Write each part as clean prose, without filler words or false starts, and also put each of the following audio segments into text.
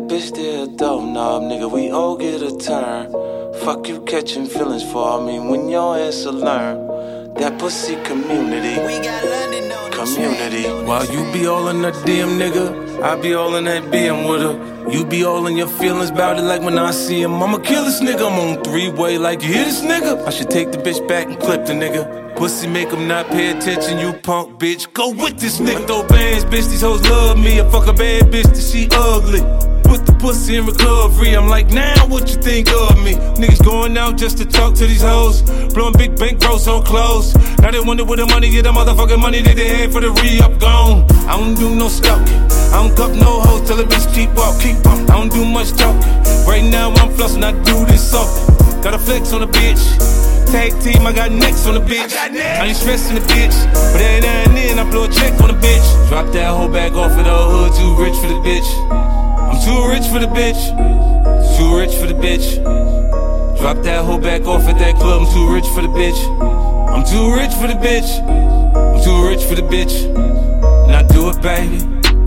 bitch there a dope knob, nigga, we all get a turn. Fuck you catching feelings for, I mean when your ass will learn. That pussy community, We got London on community. While you be all in that DM nigga, I be all in that BM with her. You be all in your feelings about it like when I see him. I'ma kill this nigga, I'm on three-way like you hear this nigga. I should take the bitch back and clip the nigga. Pussy make him not pay attention, you punk bitch. Go with this nigga. I throw bands, bitch, these hoes love me. I fuck a bad bitch that she ugly. Put the pussy in recovery. I'm like, now what you think of me? Niggas going out just to talk to these hoes. Blowing big bank rolls on clothes. Now they wonder where the money, get the motherfucking money that they had for the re-up gone. I don't do no stalking. I don't cup no hoes, tell a bitch keep up, keep up. I don't do much talking. Right now I'm flossing, I do this often. Got a flex on the bitch. Tag team, I got necks on the bitch. I ain't stressing the bitch, but every now and then I blow a check on the bitch. Drop that whole bag off of the hood, too rich for the bitch. I'm too rich for the bitch, too rich for the bitch. Drop that whole back off at that club, I'm too rich for the bitch. I'm too rich for the bitch, I'm too rich for the bitch. Now do it, baby.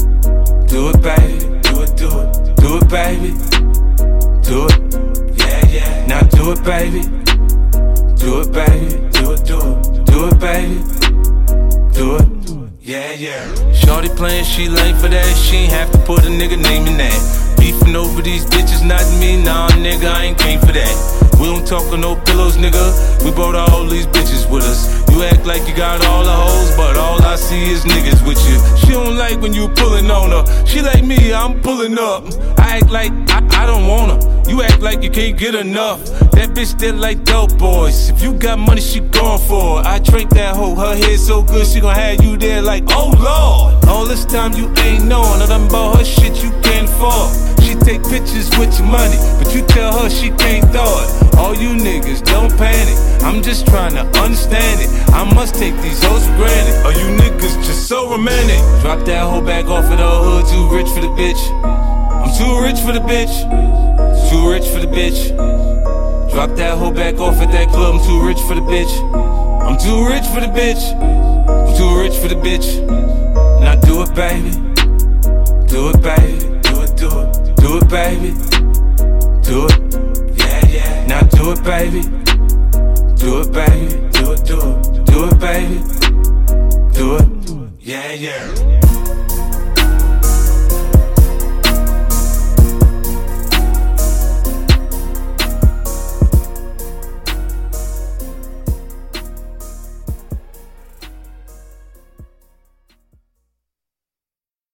Do it, baby. Do it, do it. Do it, baby. Do it. Yeah, yeah. Now do it, baby. Do it, baby. Do it, do it. Do it, baby. Do it. Yeah, yeah. Shorty playing, she lame for that. She ain't have to put a nigga name in that. Beefing over these bitches, not me. Nah, nigga, I ain't came for that. We don't talk on no pillows, nigga. We brought all these bitches with us. You act like you got all the hoes, but all I see is niggas with you. She don't like when you pulling on her. She like me, I'm pulling up. I act like I don't want her. You act like you can't get enough. That bitch that like dope boys. If you got money, she going for it. I drink that hoe, her head so good, she gon' have you there like, oh lord. All this time you ain't knowing nothing about her shit you can't afford. She take pictures with your money, but you tell her she can't throw it. All you niggas don't panic, I'm just trying to understand it. I must take these hoes for granted. Are you niggas just so romantic? Drop that hoe back off of the hood, too rich for the bitch. I'm too rich for the bitch, too rich for the bitch. Drop that hoe back off at that club, I'm too rich for the bitch. I'm too rich for the bitch, I'm too rich for the bitch. Now do it, baby. Do it, baby. Do it, do it. Do it, baby. Do it. Yeah, yeah. Now do it, baby. Do it, baby. Do it, do it. Do it, baby. Do it. Yeah, yeah.